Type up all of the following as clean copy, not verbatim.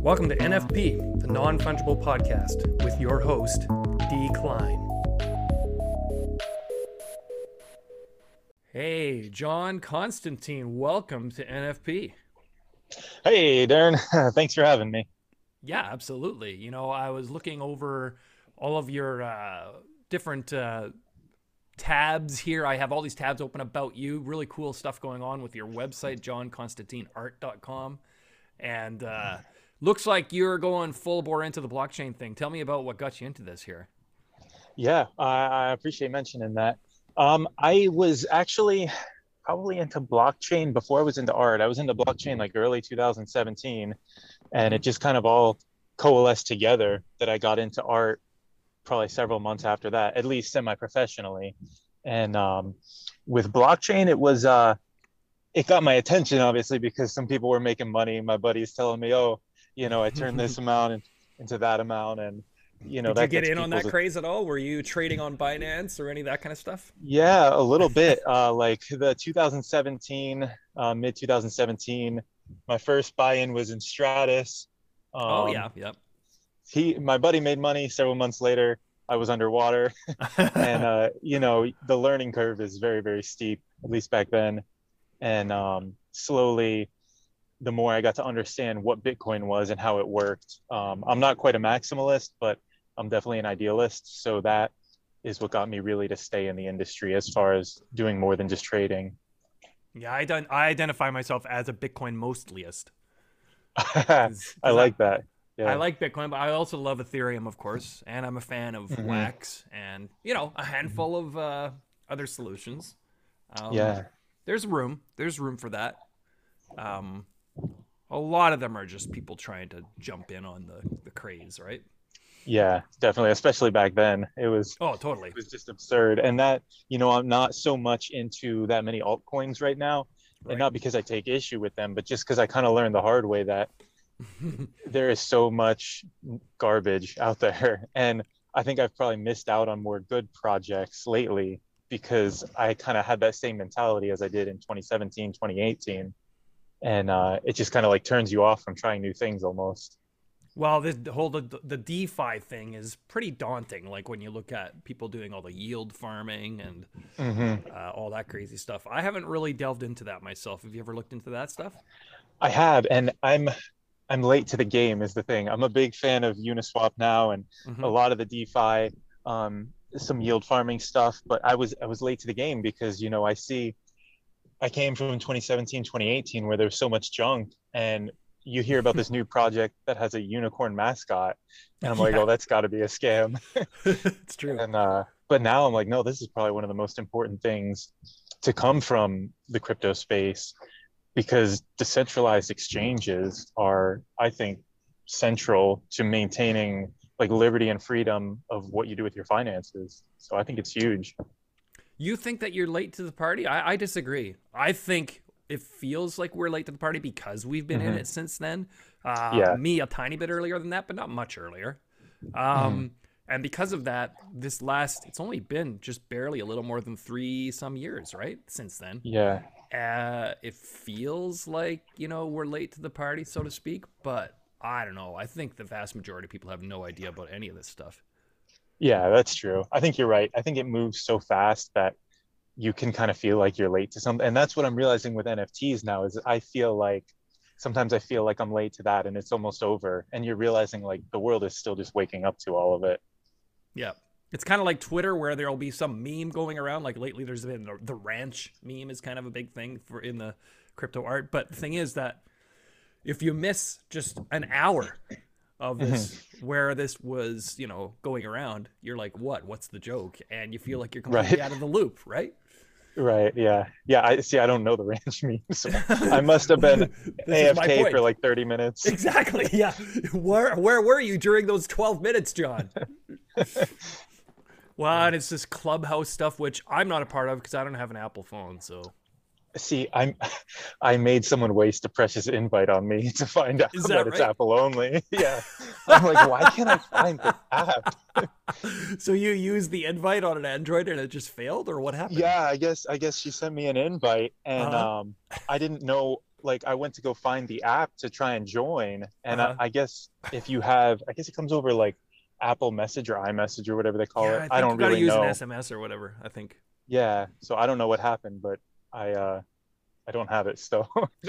Welcome to NFP, the Non-Fungible Podcast, with your host, D. Klein. Hey, John Constantine, welcome to NFP. Hey, Darren. Thanks for having me. Yeah, absolutely. You know, I was looking over all of your different tabs here. I have all these tabs open about you. Really cool stuff going on with your website, johnconstantineart.com. And looks like you're going full bore into the blockchain thing. Tell me about what got you into this here. Yeah, I appreciate mentioning that. I was actually probably into blockchain before I was into art. I was into blockchain like early 2017, and it just kind of all coalesced together that I got into art probably several months after that, at least semi-professionally. And with blockchain, it got my attention, obviously, because some people were making money. My buddy's telling me, oh, I turned this amount into that amount. And, Did you that get gets in on that people's. craze at all? Were you trading on Binance or any of that kind of stuff? Yeah, a little bit. Like the 2017, mid 2017, my first buy-in was in Stratus. Oh, Um, yeah. Yep. my buddy made money. Several months later, I was underwater. And, the learning curve is very, very steep, at least back then. And slowly, the more I got to understand what Bitcoin was and how it worked. I'm not quite a maximalist, but I'm definitely an idealist. So that is what got me really to stay in the industry as far as doing more than just trading. Yeah, I identify myself as a Bitcoin mostlyist. I Because like that. I Yeah. like Bitcoin, but I also love Ethereum, of course, and I'm a fan of Hmm. Wax and a handful of other solutions. Um, Yeah. there's room for that. Um, a lot of them are just people trying to jump in on the craze, right? Yeah, definitely. Especially back then, Oh, it totally. was just absurd. And that, I'm not so much into that many altcoins right now, and Right. not because I take issue with them, but just because I kind of learned the hard way that there is so much garbage out there. And I think I've probably missed out on more good projects lately because I kind of had that same mentality as I did in 2017, 2018. And it just kind of like turns you off from trying new things almost. Well, the DeFi thing is pretty daunting. Like when you look at people doing all the yield farming and Hmm. all that crazy stuff. I haven't really delved into that myself. Have you ever looked into that stuff? I have, and I'm late to the game is the thing. I'm a big fan of Uniswap now and a Hmm. lot of the DeFi, some yield farming stuff, but I was late to the game because I came from 2017, 2018 where there's so much junk, and you hear about this new project that has a unicorn mascot, and I'm like, Yeah, oh, that's got to be a scam. it's true. And but now I'm like, no, this is probably one of the most important things to come from the crypto space because decentralized exchanges are, I think, central to maintaining like liberty and freedom of what you do with your finances. So I think it's huge. You think that you're late to the party? I disagree. I think it feels like we're late to the party because we've been in Hmm. it since then. Yeah. Me a tiny bit earlier than that, but not much earlier. Hmm. And because of that, it's only been just barely a little more than three some years, right? Since then. Yeah. It feels like, we're late to the party, so to speak, but I don't know. I think the vast majority of people have no idea about any of this stuff. Yeah, that's true. I think you're right. I think it moves so fast that you can kind of feel like you're late to something. And that's what I'm realizing with NFTs now is I feel like sometimes I feel like I'm late to that and it's almost over. And you're realizing like the world is still just waking up to all of it. Yeah. It's kind of like Twitter where there'll be some meme going around. Like lately there's been the ranch meme is kind of a big thing for in the crypto art. But the thing is that if you miss just an hour of Mhm. this where this was, going around, you're like, what's the joke? And you feel like you're completely Right. out of the loop, right? Right. Yeah. Yeah. I see. I don't know the ranch meme. So I must have been This is my AFK for point. like 30 minutes. Exactly. Yeah. Where were you during those 12 minutes, John? Well, and it's this clubhouse stuff, which I'm not a part of because I don't have an Apple phone. So See, I made someone waste a precious invite on me to find out is that that it's right? Apple only. Yeah. I'm like, why can't I find the app? So you used the invite on an Android and it just failed, or what happened? Yeah, I guess she sent me an invite and Uh I didn't know like I went to go find the app to try and join, and Uh-huh. I guess if you have, I guess it comes over like Apple Message or iMessage or whatever they call Yeah, it. I I think you don't got to really use an know. SMS or whatever, I think. Yeah, so I don't know what happened, but I don't have it still.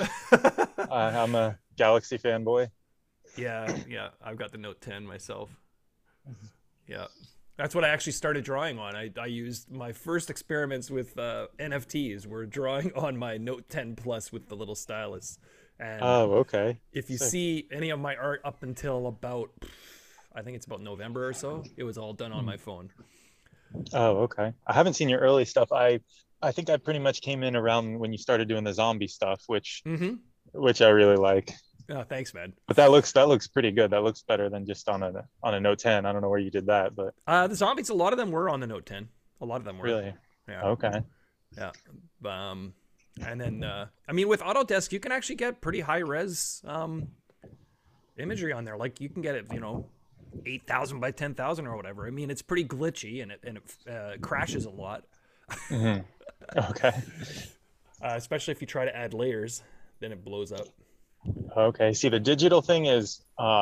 I'm a Galaxy fanboy. Yeah, yeah, I've got the Note 10 myself. Yeah. That's what I actually started drawing on. I used my first experiments with NFTs were drawing on my Note 10 Plus with the little stylus. And Oh, okay. if you Sick. see any of my art up until about, I think it's about November or so, it was all done on Hmm. my phone. Oh, okay. I haven't seen your early stuff. I think I pretty much came in around when you started doing the zombie stuff, Mm-hmm. which I really like. Oh, thanks, man. But that looks pretty good. That looks better than just on a Note 10. I don't know where you did that, but The zombies, a lot of them were on the Note 10. A lot of them were. really. Yeah. Okay. Yeah. Um, and then, I mean, with Autodesk, you can actually get pretty high res imagery on there. Like you can get it, 8,000 by 10,000 or whatever. I mean, it's pretty glitchy and it crashes a lot, Hmm. Okay. especially if you try to add layers, then it blows up. Okay. See, the digital thing is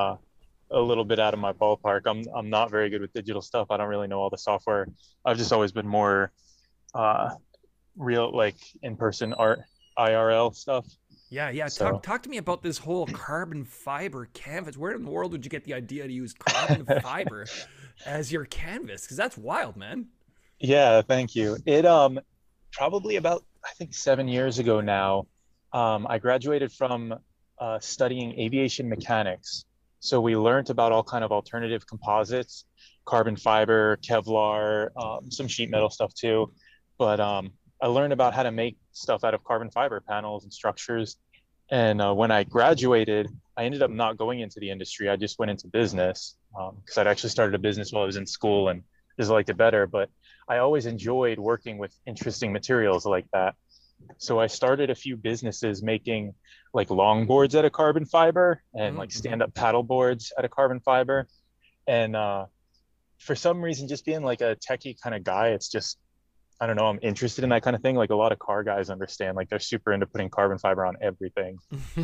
a little bit out of my ballpark. I'm not very good with digital stuff. I don't really know all the software. I've just always been more uh real like in-person art IRL stuff. Yeah, yeah. Talk So talk to me about this whole carbon fiber canvas. Where in the world would you get the idea to use carbon fiber as your canvas? Because that's wild, man. yeah, thank you. It probably about I think 7 years ago now, I graduated from studying aviation mechanics. So we learned about all kind of alternative composites, carbon fiber, Kevlar, some sheet metal stuff too. But I learned about how to make stuff out of carbon fiber panels and structures. And when I graduated, I ended up not going into the industry. I just went into business because I'd actually started a business while I was in school and just liked it better. But I always enjoyed working with interesting materials like that. So I started a few businesses making like longboards out of carbon fiber and like Mm-hmm. stand-up paddle boards out of carbon fiber. And for some reason, just being like a techie kind of guy, it's just I don't know, I'm interested in that kind of thing. Like a lot of car guys understand, like they're super into putting carbon fiber on everything.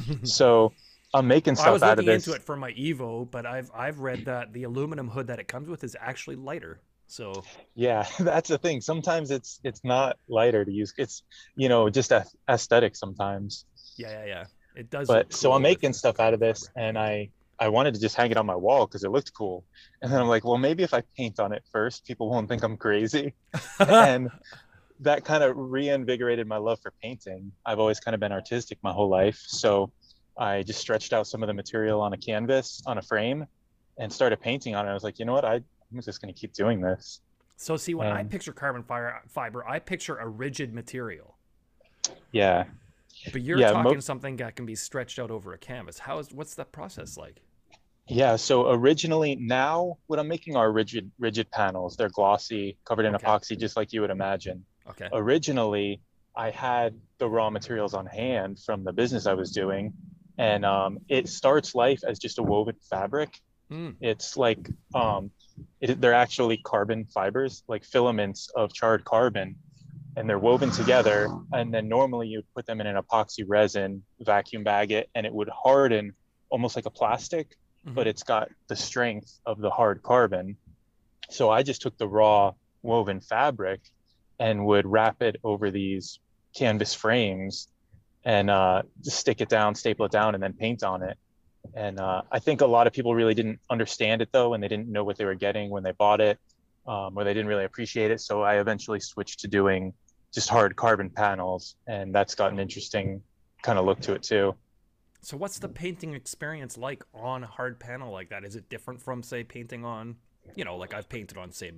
So I'm making I stuff was out of looking into this. it for my Evo, but I've read that the aluminum hood that it comes with is actually lighter. So Yeah, that's the thing. Sometimes it's not lighter to use. It's just aesthetic sometimes. yeah, yeah, yeah. It does look But so I'm cool with making stuff out carbon of this, fiber. and I wanted to just hang it on my wall because it looked cool. And then I'm like, well, maybe if I paint on it first, people won't think I'm crazy. And that kind of reinvigorated my love for painting. I've always kind of been artistic my whole life. So I just stretched out some of the material on a canvas, on a frame, and started painting on it. I was like, you know what? I'm just going to keep doing this. So see, when I And picture fiber, I picture a rigid material. yeah, But you're yeah, talking something that can be stretched out over a canvas. What's that process like? yeah. So originally, now what I'm making are rigid panels. They're glossy, covered in Okay. epoxy, just like you would imagine. Okay. Originally, I had the raw materials on hand from the business I was doing, and it starts life as just a woven fabric. Mm. It's like they're actually carbon fibers, like filaments of charred carbon, and they're woven together. And then normally you'd put them in an epoxy resin, vacuum bag it, and it would harden almost like a plastic, Hmm. but it's got the strength of the hard carbon. So I just took the raw woven fabric and would wrap it over these canvas frames and just stick it down, staple it down, and then paint on it. And I think a lot of people really didn't understand it though, and they didn't know what they were getting when they bought it, or they didn't really appreciate it. So I eventually switched to doing just hard carbon panels, and that's got an interesting kind of look to it too. So what's the painting experience like on a hard panel like that? Is it different from say painting on, like I've painted on say,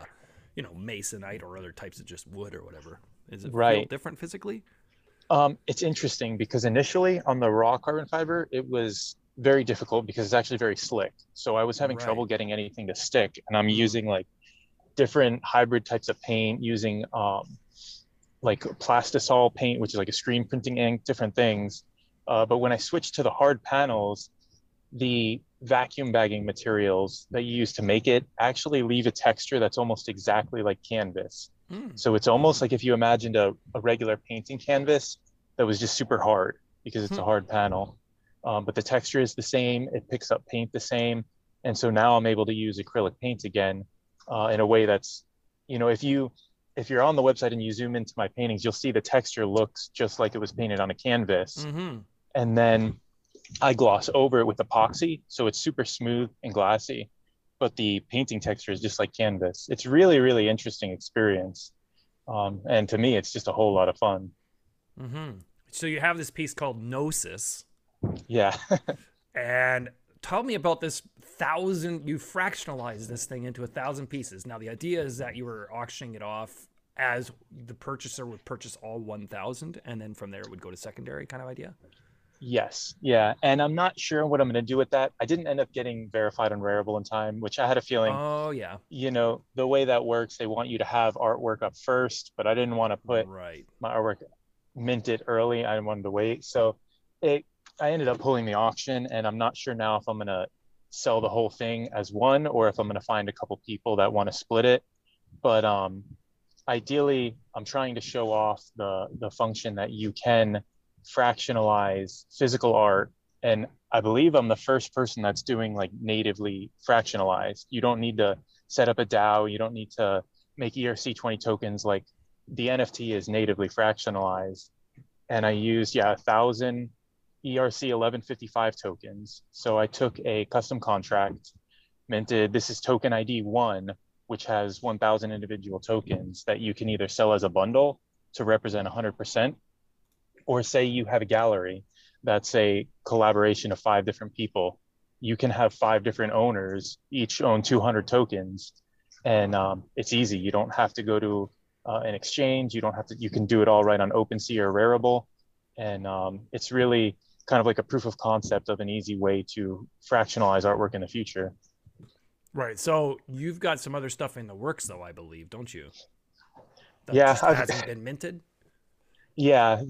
masonite or other types of just wood or whatever? Does it feel Right. different physically? It's interesting because initially on the raw carbon fiber, it was very difficult because it's actually very slick. So I was having Right. trouble getting anything to stick, and I'm Mm. using like different hybrid types of paint, using like plastisol paint, which is like a screen printing ink, different things. But when I switched to the hard panels, the vacuum bagging materials that you use to make it actually leave a texture that's almost exactly like canvas. Mm. So it's almost like if you imagined a regular painting canvas that was just super hard. because it's Hmm. a hard panel. But the texture is the same. It picks up paint the same. And so now I'm able to use acrylic paint again in a way that's, if you're on the website and you zoom into my paintings, you'll see the texture looks just like it was painted on a canvas. Mm-hmm. And then I gloss over it with epoxy, so it's super smooth and glassy, but the painting texture is just like canvas. It's really, really interesting experience. And to me, it's just a whole lot of fun. Mm-hmm. So you have this piece called Gnosis, Yeah. and tell me about this thousand. You fractionalized this thing into 1,000 pieces. Now the idea is that you were auctioning it off as the purchaser would purchase all 1,000, and then from there it would go to secondary kind of idea. Yes. Yeah. And I'm not sure what I'm going to do with that. I didn't end up getting verified on Rarible in time, which I had a feeling, Oh yeah, the way that works, they want you to have artwork up first, but I didn't want to put right. my artwork minted early. I wanted to wait. So it, I ended up pulling the auction, and I'm not sure now if I'm going to sell the whole thing as one or if I'm going to find a couple people that want to split it. But ideally, I'm trying to show off the function that you can fractionalize physical art. And I believe I'm the first person that's doing like natively fractionalized. You don't need to set up a DAO. You don't need to make ERC20 tokens. Like the NFT is natively fractionalized. And I used, 1,000 ERC 1155 tokens. So I took a custom contract, minted, this is token ID one, which has 1,000 individual tokens that you can either sell as a bundle to represent 100%, or say you have a gallery that's a collaboration of 5 different people. You can have 5 different owners, each own 200 tokens, and it's easy. You don't have to go to an exchange. You don't have to. You can do it all right on OpenSea or Rarible, and it's really kind of like a proof of concept of an easy way to fractionalize artwork in the future. Right. So you've got some other stuff in the works, though, I believe, don't you? That Yeah, just hasn't been minted. yeah.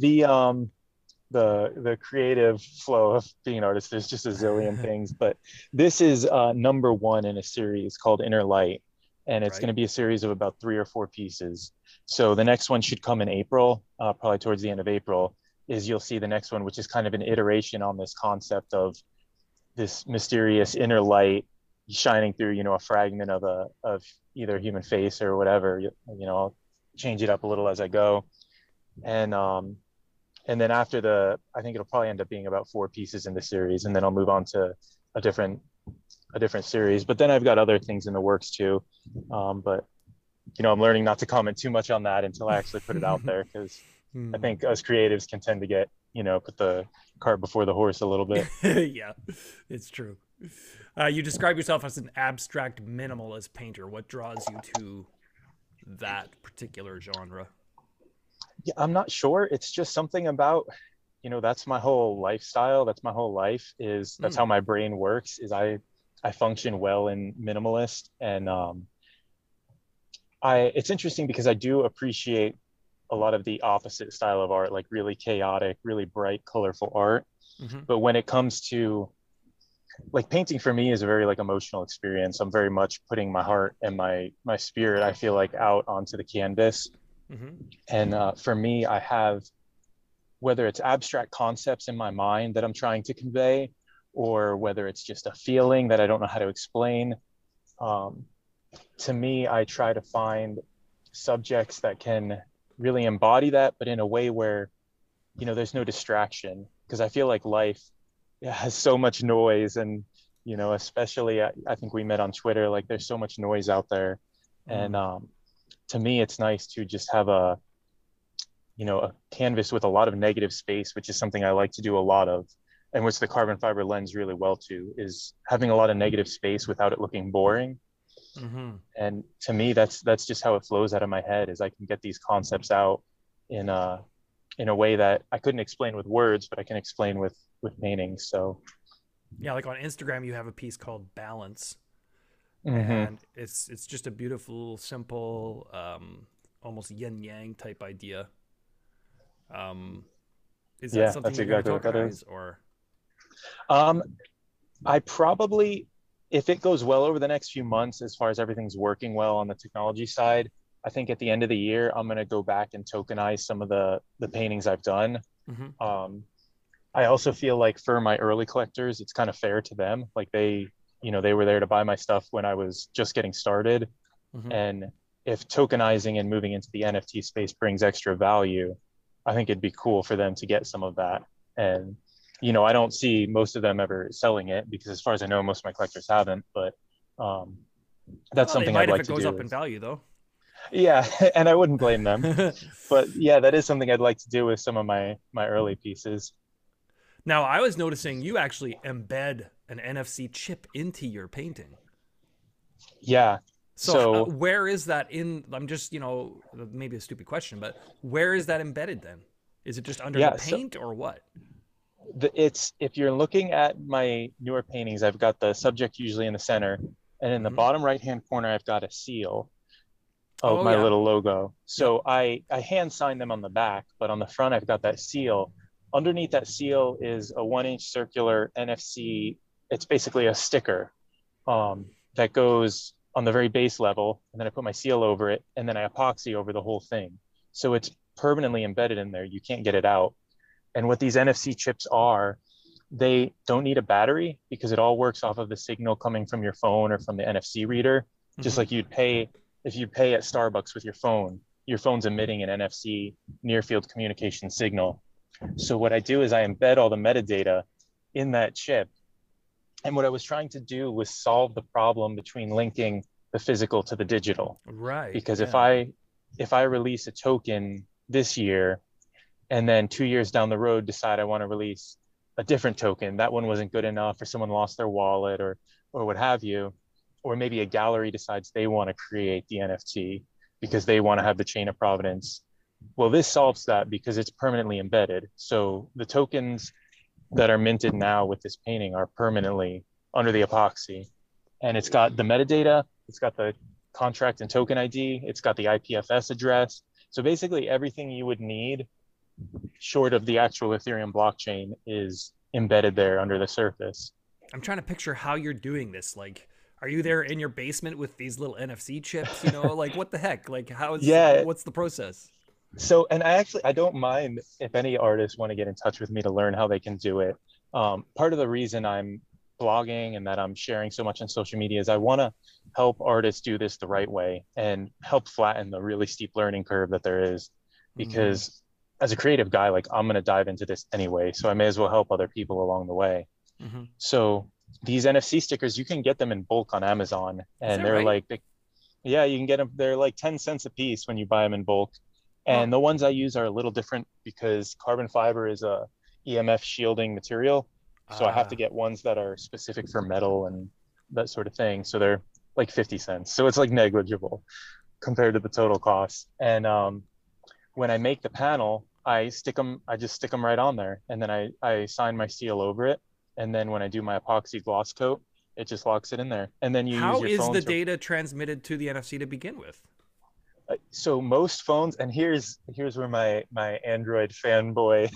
The creative flow of being an artist, there's just a zillion things, but this is number one in a series called Inner Light, and it's going Right. to be a series of about 3 or 4 pieces. So the next one should come in April, probably towards the end of April. Is you'll see the next one, which is kind of an iteration on this concept of this mysterious inner light shining through, a fragment of either a human face or whatever. I'll change it up a little as I go, and then after I think it'll probably end up being about 4 pieces in the series, and then I'll move on to a different a different series. But then I've got other things in the works too. But I'm learning not to comment too much on that until I actually put it out there, because I Hmm. think us creatives can tend to get, put the cart before the horse a little bit. Yeah, it's true. You describe yourself as an abstract minimalist painter. What draws you to that particular genre? Yeah, I'm not sure. It's just something about, that's my whole lifestyle. That's my whole life, that's Mm, how my brain works, is I function well in minimalist. And it's interesting because I do appreciate a lot of the opposite style of art, like really chaotic, really bright, colorful art. hmm. But when it comes to like painting, for me is a very like emotional experience. I'm very much putting my heart and my spirit, I feel like, out onto the canvas. Hmm. And for me, I have, whether it's abstract concepts in my mind that I'm trying to convey, or whether it's just a feeling that I don't know how to explain. Um, to me, I try to find subjects that can really embody that, but in a way where, there's no distraction. Because I feel like life has so much noise, and, especially, I think we met on Twitter, like there's so much noise out there. And Mm. to me, it's nice to just have a canvas with a lot of negative space, which is something I like to do a lot of, and which the carbon fiber lends really well to, is having a lot of negative space without it looking boring. Hmm. And to me, that's just how it flows out of my head, is I can get these concepts out in a way that I couldn't explain with words, but I can explain with paintings. So Yeah, like on Instagram, you have a piece called Balance, mm-hmm. and it's just a beautiful, simple, almost yin yang type idea. Um, is that Yeah, something that's you're going to exactly what that tokenize, is. or? um I probably, if it goes well over the next few months, as far as everything's working well on the technology side, I think at the end of the year, I'm going to go back and tokenize some of the paintings I've done. Hmm. Um, I also feel like for my early collectors, it's kind of fair to them. Like they were there to buy my stuff when I was just getting started. Hmm. And if tokenizing and moving into the NFT space brings extra value, I think it'd be cool for them to get some of that. And, I don't see most of them ever selling it because as far as I know, most of my collectors haven't, but um, that's Well, they something I'd might if like it to goes do up in is, value, though. yeah, and I wouldn't blame them. But yeah, that is something I'd like to do with some of my early pieces. Now, I was noticing you actually embed an NFC chip into your painting. Yeah. So, So where is that in? I'm just, maybe a stupid question, but where is that embedded then? Is it just under the yeah, so paint or what? it's if you're looking at my newer paintings, I've got the subject usually in the center, and in the Hmm. bottom right hand corner, I've got a seal of Oh, my yeah. little logo. Yep. So I hand sign them on the back, but on the front I've got that seal. Underneath that seal is a 1 inch circular NFC. It's basically a sticker that goes on the very base level, and then I put my seal over it, and then I epoxy over the whole thing. So it's permanently embedded in there. You can't get it out. And what these NFC chips are, they don't need a battery because it all works off of the signal coming from your phone or from the NFC reader, just Hmm. like you'd pay if you pay at Starbucks with your phone. Your phone's emitting an NFC near field communication signal. So what I do is I embed all the metadata in that chip. And what I was trying to do was solve the problem between linking the physical to the digital. Right. Because if Yeah. I release a token this year and then 2 years down the road decide I want to release a different token, that one wasn't good enough, or someone lost their wallet, or what have you, or maybe a gallery decides they want to create the NFT because they want to have the chain of provenance. Well, this solves that because it's permanently embedded. So the tokens that are minted now with this painting are permanently under the epoxy, and it's got the metadata, it's got the contract and token ID, it's got the IPFS address. So basically everything you would need short of the actual Ethereum blockchain is embedded there under the surface. I'm trying to picture how you're doing this. Like, are you there in your basement with these little NFC chips? Like what the heck? Like, Yeah. what's the process? So, and I don't mind if any artists want to get in touch with me to learn how they can do it. Part of the reason I'm blogging and that I'm sharing so much on social media is I want to help artists do this the right way and help flatten the really steep learning curve that there is. Hmm. Because as a creative guy, like I'm going to dive into this anyway, so I may as well help other people along the way. Hmm. So these NFC stickers, you can get them in bulk on Amazon, Is and that right? yeah, you can get them. They're like 10 cents a piece when you buy them in bulk. Huh. And the ones I use are a little different because carbon fiber is a EMF shielding material. So I have to Ah. get ones that are specific for metal and that sort of thing. So they're like 50 cents. So it's like negligible compared to the total cost. And when I make the panel, I just stick them right on there. And then I sign my seal over it. And then when I do my epoxy gloss coat, it just locks it in there. And then you use How your is phone the to, data transmitted to the NFC to begin with? so most phones, and here's where my Android fanboy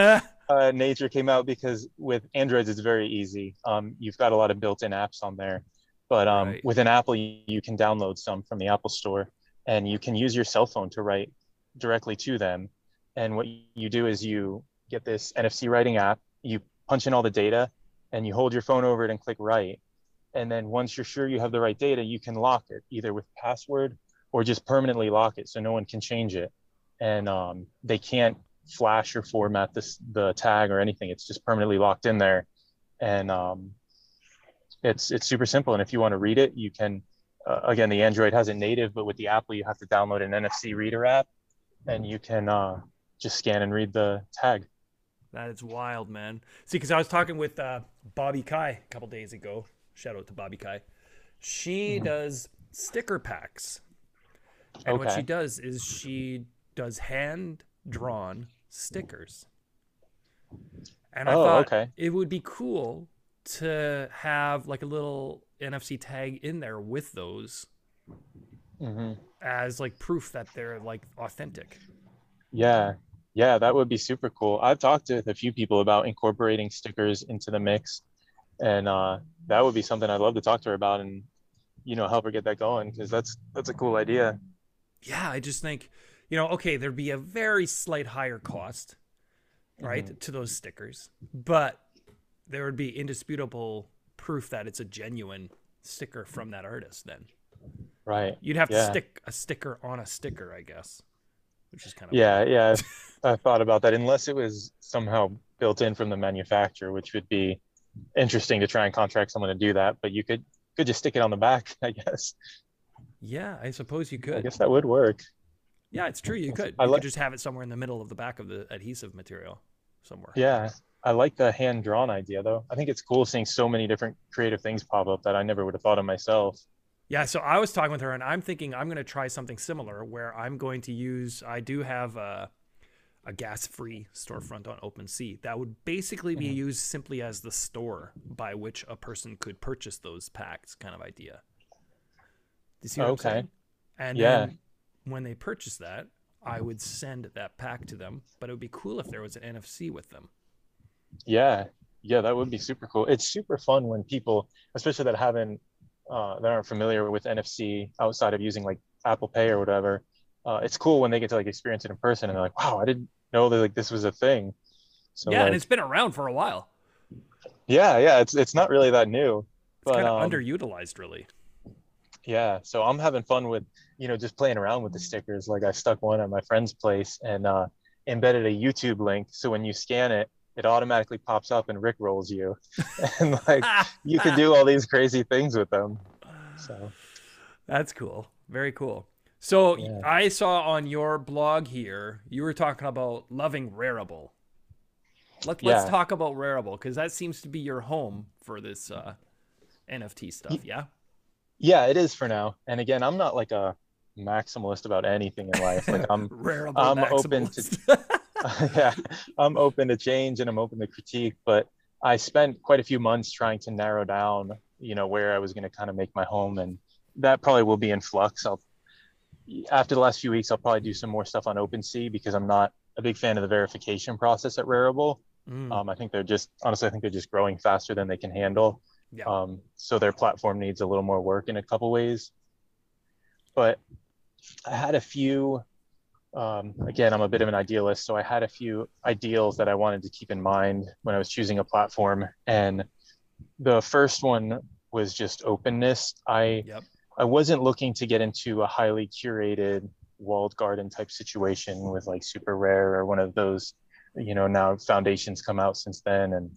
nature came out, because with Androids it's very easy. You've got a lot of built-in apps on there, but Right. with an Apple you can download some from the Apple Store, and you can use your cell phone to write directly to them. And what you do is you get this NFC writing app, you punch in all the data, and you hold your phone over it and click write. And then once you're sure you have the right data, you can lock it either with password or just permanently lock it so no one can change it. And they can't flash or format the tag or anything. It's just permanently locked in there. And it's super simple. And if you want to read it, you can. Again, the Android has it native, but with the Apple, you have to download an NFC reader app, and you can just scan and read the tag. That is wild, man. See, because I was talking with Bobby Kai a couple days ago. Shout out to Bobby Kai. She Mhm. does sticker packs. And what she Okay. does is she does hand drawn stickers. And I Oh, thought okay. it would be cool to have like a little NFC tag in there with those Hmm. as like proof that they're like authentic. Yeah. Yeah, that would be super cool. I've talked to a few people about incorporating stickers into the mix, and that would be something I'd love to talk to her about, and help her get that going, because that's a cool idea. Yeah, I just think, okay, there'd be a very slight higher cost, Hmm. right, to those stickers. But there would be indisputable proof that it's a genuine sticker from that artist then. Right. You'd have to Yeah. stick a sticker on a sticker, I guess, which is kind of Yeah. weird. Yeah. I thought about that, unless it was somehow built in from the manufacturer, which would be interesting to try and contract someone to do that. But you could just stick it on the back, I guess. Yeah, I suppose you I could. guess that would work. Yeah, it's true. You could. I You could like, just have it somewhere in the middle of the back of the adhesive material somewhere. yeah, I like the hand drawn idea though. I think it's cool seeing so many different creative things pop up that I never would have thought of myself. Yeah, so I was talking with her and I'm thinking I'm going to try something similar where I'm going to use, I do have a gas-free storefront on OpenSea that would basically be Mhm. used simply as the store by which a person could purchase those packs kind of idea. Do you see what I'm Okay. saying? And Yeah. then when they purchase that, I would send that pack to them, but it would be cool if there was an NFC with them. Yeah. Yeah, that would be super cool. It's super fun when people, especially that aren't familiar with NFC outside of using like Apple Pay or whatever. It's cool when they get to like experience it in person and they're like, wow, I didn't know that like this was a thing. So Yeah, and it's like, been around for a while. yeah, yeah, it's not really that new, It's but kind of underutilized, really. yeah. So I'm having fun with, just playing around with the stickers. Like I stuck one at my friend's place and embedded a YouTube link. So when you scan it, it automatically pops up and Rick rolls you, and like you can do all these crazy things with them. So That's cool. Very cool. So yeah, I saw on your blog here you were talking about loving Rarible. Let's yeah. talk about Rarible because that seems to be your home for this NFT stuff. Y- Yeah. Yeah, it is for now. And again, I'm not like a maximalist about anything in life. Like Rarible I'm open to maximalist. yeah, I'm open to change and I'm open to critique, but I spent quite a few months trying to narrow down, where I was going to kind of make my home, and that probably will be in flux. After the last few weeks, I'll probably do some more stuff on OpenSea because I'm not a big fan of the verification process at Rarible. Mm, I think they're just honestly, I think they're just growing faster than they can handle. yeah. So their platform needs a little more work in a couple ways. But I had a few again, I'm a bit of an idealist, so I had a few ideals that I wanted to keep in mind when I was choosing a platform. And the first one was just openness. Yep. I wasn't looking to get into a highly curated walled garden type situation with like super rare or one of those, now foundations come out since then. And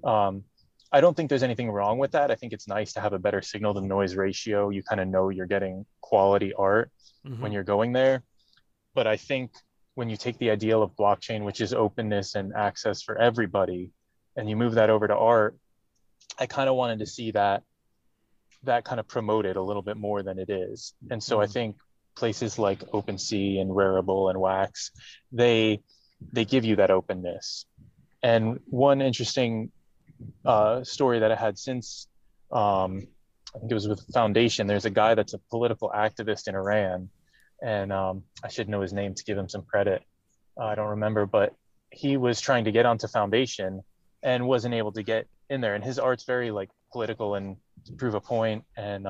I don't think there's anything wrong with that. I think it's nice to have a better signal to noise ratio. You kind of know you're getting quality art when Mm-hmm. you're going there. But I think when you take the ideal of blockchain, which is openness and access for everybody, and you move that over to art, I kind of wanted to see that kind of promoted a little bit more than it is. And so I Mm, think places like OpenSea and Rarible and Wax, they give you that openness. And one interesting story that I had since, I think it was with Foundation, there's a guy that's a political activist in Iran, and I should know his name to give him some credit. I don't remember, but he was trying to get onto Foundation and wasn't able to get in there. And his art's very like political and to prove a point. And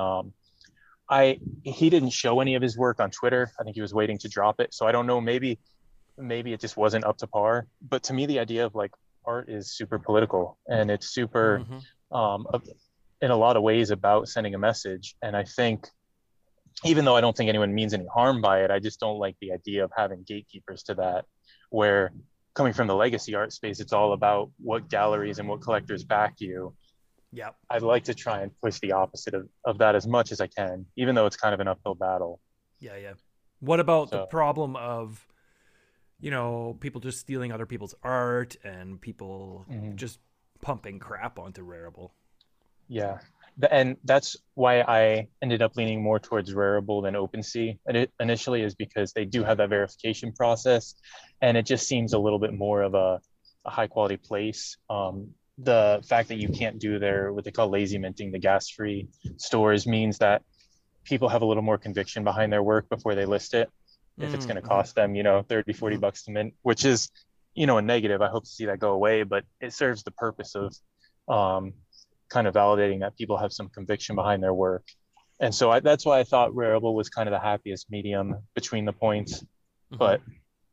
I he didn't show any of his work on Twitter. I think he was waiting to drop it. So I don't know. Maybe it just wasn't up to par. But to me, the idea of like art is super political and it's super mm-hmm. um, in a lot of ways about sending a message. And I think even though I don't think anyone means any harm by it, I just don't like the idea of having gatekeepers to that, where coming from the legacy art space, it's all about what galleries and what collectors back you. Yep. I'd like to try and push the opposite of that as much as I can, even though it's kind of an uphill battle. Yeah. Yeah. What about the So, problem of people just stealing other people's art and people mhm, just pumping crap onto Rarible? yeah. And that's why I ended up leaning more towards Rarible than OpenSea. And it initially is because they do have that verification process, and it just seems a little bit more of a high quality place. The fact that you can't do their what they call lazy minting, the gas free stores, means that people have a little more conviction behind their work before they list it. If it's going to Mm-hmm. cost them, 30, 40 Mm-hmm. bucks to mint, which is, a negative. I hope to see that go away, but it serves the purpose of um, kind of validating that people have some conviction behind their work. And so that's why I thought Rarible was kind of the happiest medium between the points. Mm-hmm. But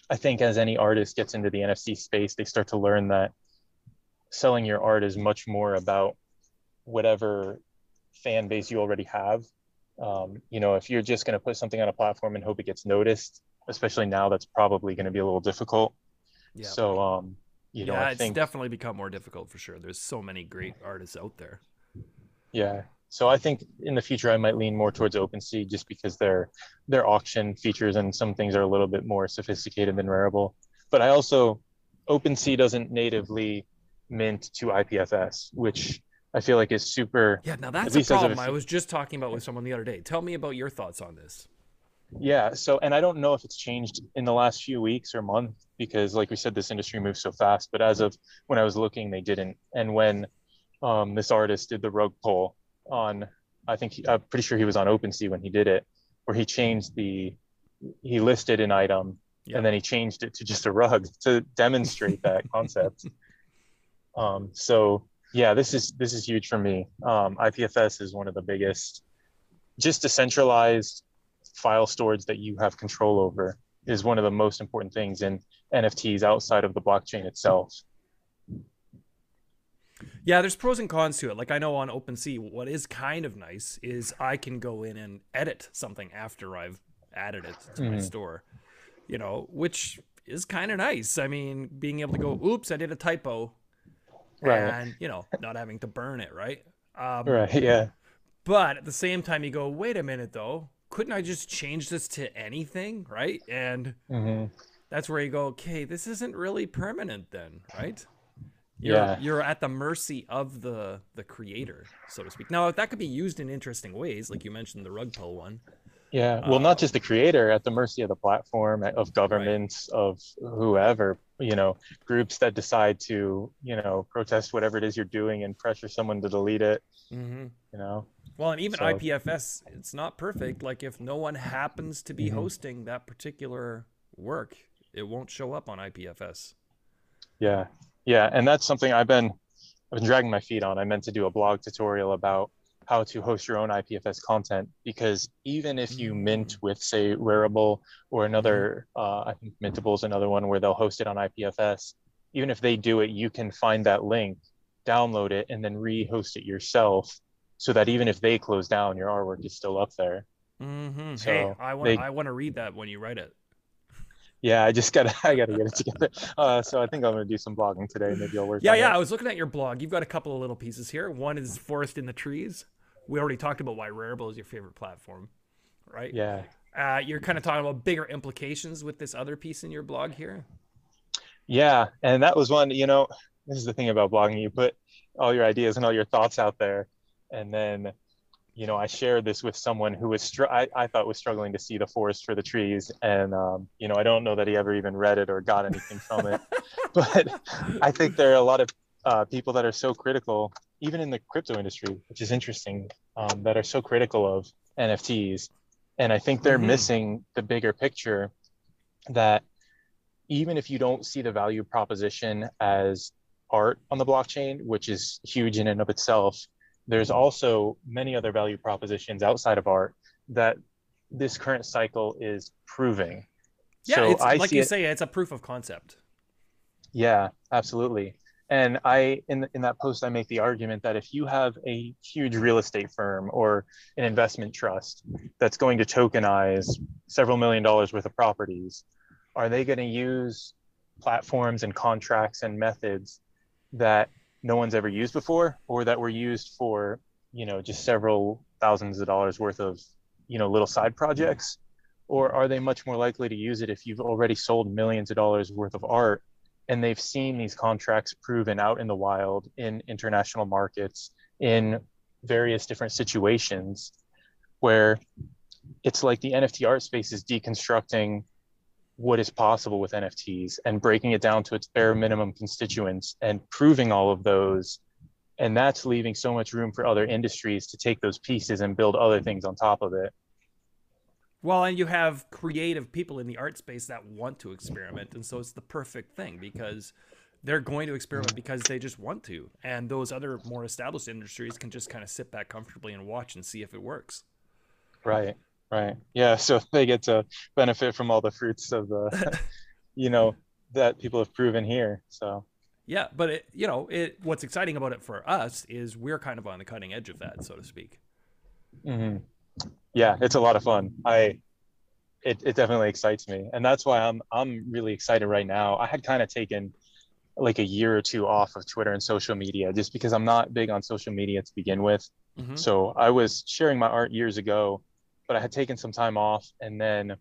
I think as any artist gets into the NFT space, they start to learn that selling your art is much more about whatever fan base you already have. If you're just going to put something on a platform and hope it gets noticed, especially now, that's probably going to be a little difficult. Yeah. So, I Yeah, it's think, definitely become more difficult for sure. There's so many great artists out there. yeah. So I think in the future I might lean more towards OpenSea just because their auction features and some things are a little bit more sophisticated than Rarible. But I also OpenSea doesn't natively mint to IPFS, which I feel like is super, Yeah, now at that's a least as of problem. I was just talking about with someone the other day. Tell me about your thoughts on this. yeah. So, and I don't know if it's changed in the last few weeks or month because, like we said, this industry moves so fast. But as of when I was looking, they didn't. And when this artist did the rug pull on, I'm pretty sure he was on OpenSea when he did it, where he listed an item and Yep. then he changed it to just a rug to demonstrate that concept. So yeah, this is huge for me. IPFS is one of the biggest, just decentralized file storage that you have control over is one of the most important things in NFTs outside of the blockchain itself. Yeah, there's pros and cons to it. Like I know on OpenSea, what is kind of nice is I can go in and edit something after I've added it to my Mm-hmm. store, which is kind of nice. I mean, being able to go, oops, I did a typo, Right. and not having to burn it, right? Right. Yeah. But at the same time, you go, wait a minute though, couldn't I just change this to anything, right? And Mm-hmm. that's where you go, okay, this isn't really permanent then, right? you're Yeah. you're at the mercy of the creator, so to speak. Now that could be used in interesting ways, like you mentioned the rug pull one. Yeah. Well, not just um the creator, at the mercy of the platform, of right. governments, of whoever, groups that decide to, protest whatever it is you're doing and pressure someone to delete it, Hmm. you know. Well, and even So, IPFS, it's not perfect. Like if no one happens to be mhm. hosting that particular work, it won't show up on IPFS. Yeah. Yeah. And that's something I've been dragging my feet on. I meant to do a blog tutorial about how to host your own IPFS content because even if you mint Mm. with, say, Rarible or Hmm. another, I think Mintable is another one where they'll host it on IPFS. Even if they do it, you can find that link, download it, and then re-host it yourself, so that even if they close down, your artwork is still up there. Hmm. Hey, So I want they, I want to read that when you write it. yeah, I gotta get it together. So I think I'm gonna do some blogging today. Maybe I'll work Yeah, on yeah. it. I was looking at your blog. You've got a couple of little pieces here. One is Forest in the Trees. We already talked about why Rarible is your favorite platform, right? Yeah. You're kind of talking about bigger implications with this other piece in your blog here. Yeah, and that was one, this is the thing about blogging. You put all your ideas and all your thoughts out there, and then, I shared this with someone who I thought was struggling to see the forest for the trees, and I don't know that he ever even read it or got anything from it. But I think there are a lot of people that are so critical, even in the crypto industry, which is interesting, that are so critical of NFTs, and I think they're Mm-hmm. missing the bigger picture that even if you don't see the value proposition as art on the blockchain, which is huge in and of itself, there's also many other value propositions outside of art that this current cycle is proving. Yeah, So it's I like see you it. say, it's a proof of concept. Yeah, absolutely. And in that post, I make the argument that if you have a huge real estate firm or an investment trust that's going to tokenize several $1 million worth of properties, are they going to use platforms and contracts and methods that no one's ever used before, or that were used for, just several thousands of dollars worth of, little side projects? Or are they much more likely to use it if you've already sold millions of dollars worth of art and they've seen these contracts proven out in the wild in international markets in various different situations where it's like the NFT art space is deconstructing what is possible with NFTs and breaking it down to its bare minimum constituents and proving all of those. And that's leaving so much room for other industries to take those pieces and build other things on top of it. Well, and you have creative people in the art space that want to experiment, and so it's the perfect thing because they're going to experiment because they just want to, and those other more established industries can just kind of sit back comfortably and watch and see if it works. Right. Right. Yeah. So they get to benefit from all the fruits of the you know, that people have proven here. So Yeah, but what's exciting about it for us is we're kind of on the cutting edge of that, so to speak. hmm yeah, it's a lot of fun. It definitely excites me, and that's why I'm really excited right now. I had kind of taken like a year or two off of Twitter and social media just because I'm not big on social media to begin with. Hmm. So I was sharing my art years ago, but I had taken some time off, and then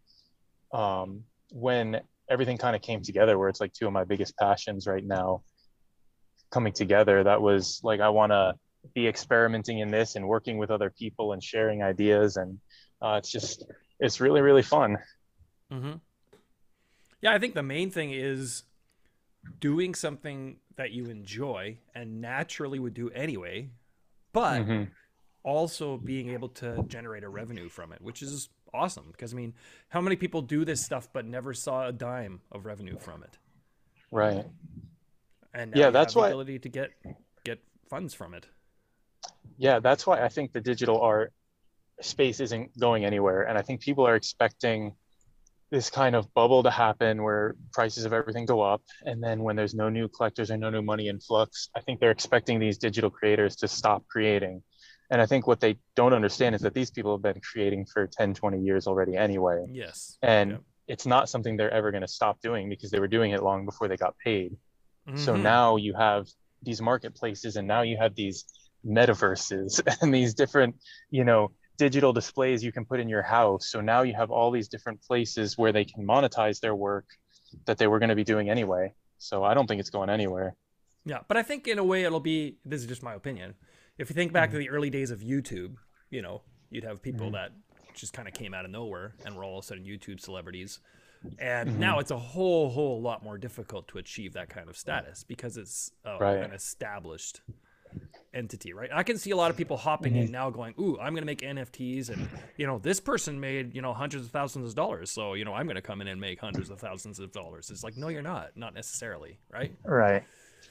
when everything kind of came together, where it's like two of my biggest passions right now coming together, that was like I want to be experimenting in this and working with other people and sharing ideas, and it's really really fun. Hmm. Yeah, I think the main thing is doing something that you enjoy and naturally would do anyway, but hmm also being able to generate a revenue from it, which is awesome. Because I mean, how many people do this stuff but never saw a dime of revenue from it? Right. And now Yeah, you have that's the why. ability to get funds from it. Yeah, that's why I think the digital art space isn't going anywhere, and I think people are expecting this kind of bubble to happen where prices of everything go up, and then when there's no new collectors or no new money in flux, I think they're expecting these digital creators to stop creating. And I think what they don't understand is that these people have been creating for 10, 20 years already anyway, Yes. and Yep. it's not something they're ever going to stop doing because they were doing it long before they got paid. So Hmm. now you have these marketplaces, and now you have these metaverses and these different, digital displays you can put in your house. So now you have all these different places where they can monetize their work that they were going to be doing anyway. So I don't think it's going anywhere. Yeah, but I think in a way it'll be. This is just my opinion. If you think back to Mm-hmm. the early days of YouTube, you'd have people Mm-hmm. that just kind of came out of nowhere and were all of a sudden YouTube celebrities. And Mm-hmm. now it's a whole lot more difficult to achieve that kind of status because it's Right. an established entity, right? I can see a lot of people hopping Mm-hmm. in now going, "Ooh, I'm going to make NFTs and, this person made, hundreds of thousands of dollars. So, I'm going to come in and make hundreds of thousands of dollars." It's like, "No, you're not. Not necessarily, right?" Right.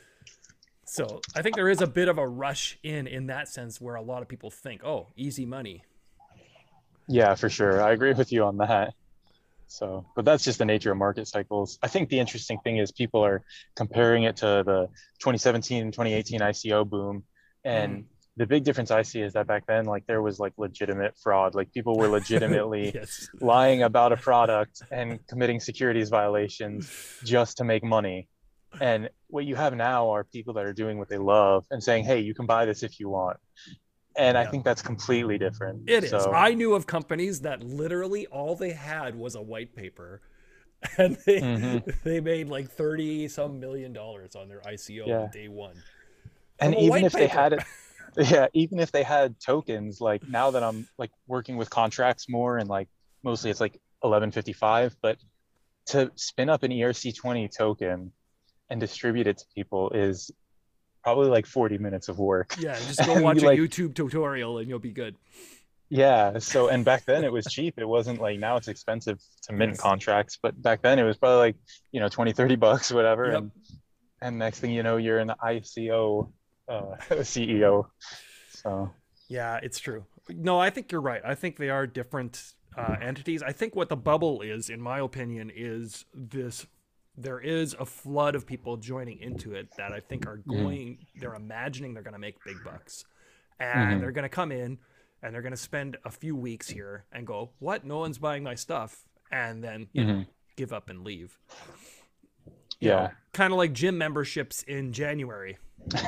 So, I think there is a bit of a rush in that sense where a lot of people think, "Oh, easy money." Yeah, for sure. I agree with you on that. So, but that's just the nature of market cycles. I think the interesting thing is people are comparing it to the 2017 and 2018 ICO boom. Mm. And the big difference I see is that back then, like there was like legitimate fraud. Like people were legitimately Yes. lying about a product and committing securities violations just to make money. And what you have now are people that are doing what they love and saying, hey, you can buy this if you want. And I Yeah. think that's completely different. It is. So, I knew of companies that literally all they had was a white paper and they mhm, they made like 30 some $1 million on their ICO on yeah. day one from And a even white if they paper. had it, yeah, even if they had tokens, like now that I'm like working with contracts more and like mostly it's like 1155, but to spin up an ERC20 token and distribute it to people is probably like 40 minutes of work. Yeah, just go And watch a like, YouTube tutorial and you'll be good. yeah, so and back then it was cheap. It wasn't like now it's expensive to mint Yes. contracts, but back then it was probably like, 20, $30, whatever. Yep. And next thing you know, you're an ICO CEO. So, Yeah, it's true. No, I think you're right. I think they are different entities. I think what the bubble is, in my opinion, is this. There is a flood of people joining into it that I think are mm-hmm, they're imagining they're going to make big bucks. And mm-hmm, they're going to come in and they're going to spend a few weeks here and go, what? No one's buying my stuff. And then, mm-hmm. give up and leave. Yeah. Kind of like gym memberships in January.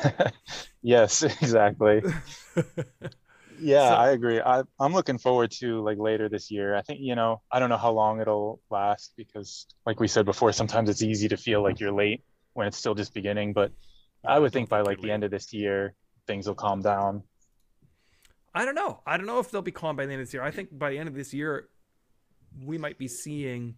Yes, exactly. Yeah, So, I agree. I'm looking forward to like later this year. I think, I don't know how long it'll last because like we said before, sometimes it's easy to feel like you're late when it's still just beginning, but I yeah, I would don't think by think you're like the late. end of this year, things will calm down. I don't know. I don't know if they'll be calm by the end of this year. I think by the end of this year, we might be seeing,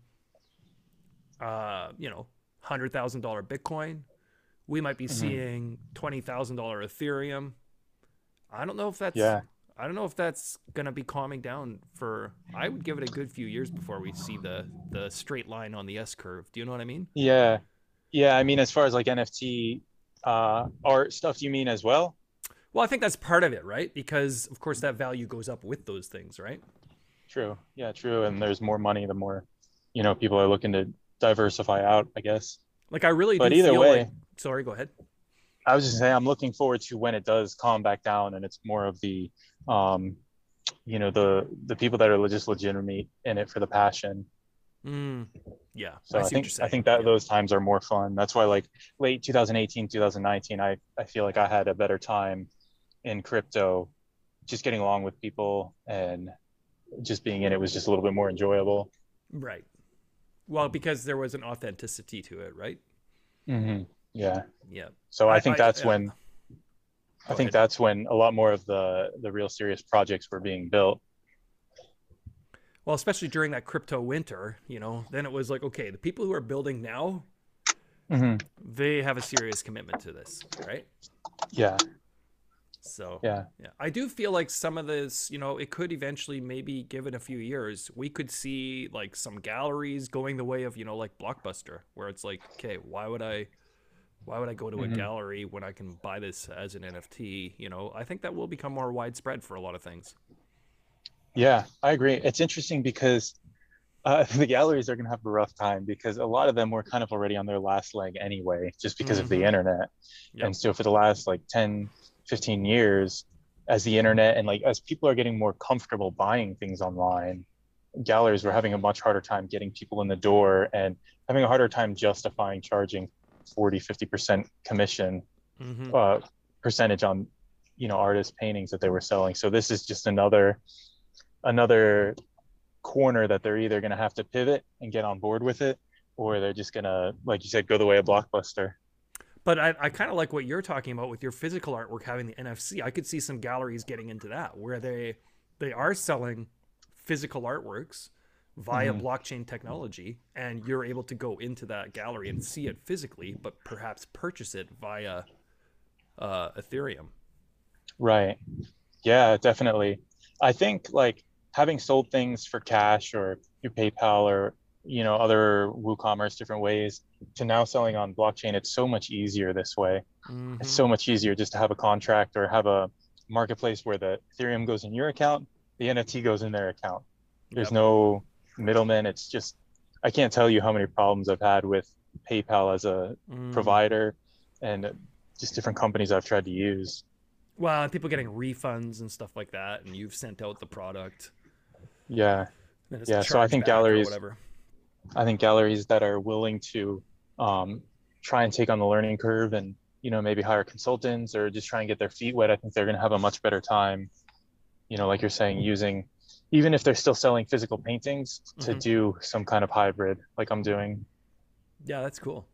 $100,000 Bitcoin. We might be Hmm seeing $20,000 Ethereum. I don't know if that's. Yeah. I don't know if that's gonna be calming down for. I would give it a good few years before we see the straight line on the S curve. Do you know what I mean? Yeah. Yeah. I mean, as far as like NFT art stuff, do you mean as well? Well, I think that's part of it, right? Because of course that value goes up with those things, right? True. Yeah, true. And there's more money, the more, people are looking to diversify out, I guess. Like I really But do either feel like, way, sorry, go ahead. I was just saying I'm looking forward to when it does calm back down and it's more of the um, the people that are just legitimate in it for the passion. Mm, yeah, So I I see what you're think I saying. think that Yep. those times are more fun. That's why like late 2018, 2019, I feel like I had a better time in crypto, just getting along with people and just being in it was just a little bit more enjoyable. Right. Well, because there was an authenticity to it, right? Yeah. Yeah. So I, I, I go think ahead. that's when a lot more of the real serious projects were being built. Well, especially during that crypto winter, then it was like, okay, the people who are building now, Hmm. they have a serious commitment to this, right? Yeah. So, Yeah. yeah, I do feel like some of this, it could eventually, maybe given a few years, we could see like some galleries going the way of, like Blockbuster, where it's like, okay, why would I go to a Hmm. gallery when I can buy this as an NFT? I think that will become more widespread for a lot of things. Yeah, I agree. It's interesting because the galleries are going to have a rough time because a lot of them were kind of already on their last leg anyway, just because of the Mm-hmm. internet. Yep. And so for the last like 10, 15 years, as the internet and like as people are getting more comfortable buying things online, galleries were having a much harder time getting people in the door and having a harder time justifying charging 40, 50% commission Mm-hmm. uh, percentage on, artist paintings that they were selling. So this is just another corner that they're either going to have to pivot and get on board with it, or they're just going to, like you said, go the way of Blockbuster. But I kind of like what you're talking about with your physical artwork having the NFC. I could see some galleries getting into that where they are selling physical artworks via Mm-hmm. blockchain technology, and you're able to go into that gallery and see it physically, but perhaps purchase it via Ethereum. Right. Yeah, definitely. I think like having sold things for cash or through PayPal or other WooCommerce different ways to now selling on blockchain, it's so much easier this way. It's Mm-hmm. so much easier just to have a contract or have a marketplace where the Ethereum goes in your account, the NFT goes in their account. There's Yep. no middleman. It's just I can't tell you how many problems I've had with PayPal as a Mm. provider and just different companies I've tried to use. Well, and people getting refunds and stuff like that, and you've sent out the product, Yeah. then it's a Yeah. So I charge think back or galleries whatever. I think galleries that are willing to um, try and take on the learning curve and maybe hire consultants or just try and get their feet wet, I think they're going to have a much better time. Like you're saying, using even if they're still selling physical paintings to Mm-hmm. do some kind of hybrid, like I'm doing. Yeah, that's cool.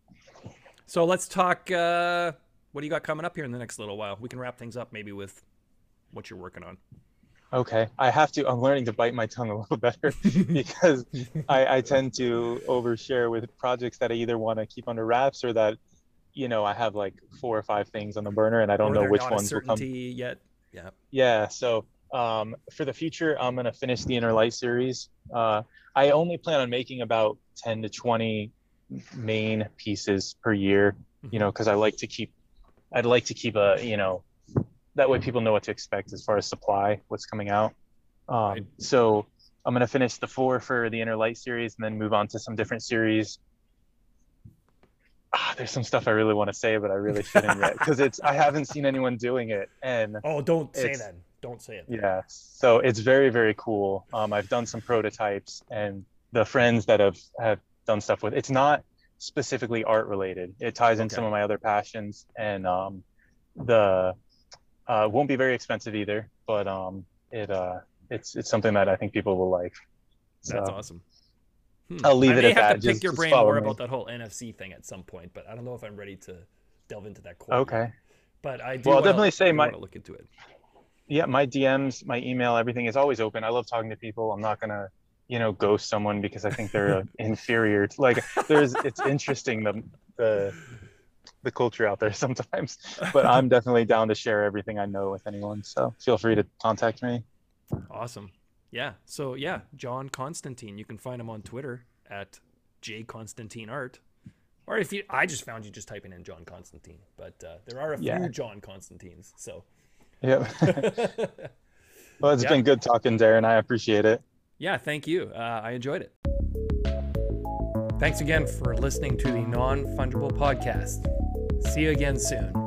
So let's talk. What do you got coming up here in the next little while? We can wrap things up maybe with what you're working on. Okay, I have to. I'm learning to bite my tongue a little better because I tend to overshare with projects that I either want to keep under wraps or that I have like 4 or 5 things on the burner and I don't Or know they're which not a ones will come. certainty yet. Yeah. Yeah, so for the future, I'm gonna finish the Inner Light series. I only plan on making about 10 to 20 main pieces per year, Mm-hmm. because I'd like to keep a, that way people know what to expect as far as supply, what's coming out. Right. So I'm gonna finish the 4 for the Inner Light series and then move on to some different series. There's some stuff I really want to say, but I really shouldn't yet because I haven't seen anyone doing it, and Oh, don't say it's that. Don't say it then. yeah. So it's very, very cool. I've done some prototypes and the friends that have done stuff with it's not specifically art related. It ties in some Okay. of my other passions and the won't be very expensive either, but it's something that I think people will like. That's So awesome. I'll I leave it may at have to that. pick your Just brain follow more me. about that whole NFC thing at some point, but I don't know if I'm ready to delve into that quite yet. Okay. But I Well, do I'll want to. definitely I say do want to look into it. my DMs, my email, everything is always open. I love talking to people. I'm not gonna, ghost someone because I think they're inferior. Like it's interesting the the culture out there sometimes, but I'm definitely down to share everything I know with anyone. So feel free to contact me. Awesome. Yeah. So yeah, John Constantine. You can find him on Twitter at jconstantineart. Or if you, I just found you just typing in John Constantine, but there are a few Yeah. John Constantines. So Yep. Well, it's yeah, been good talking, Darren. I appreciate it. yeah. Thank you. I enjoyed it. Thanks again for listening to the Non-Fungible Podcast. See you again soon.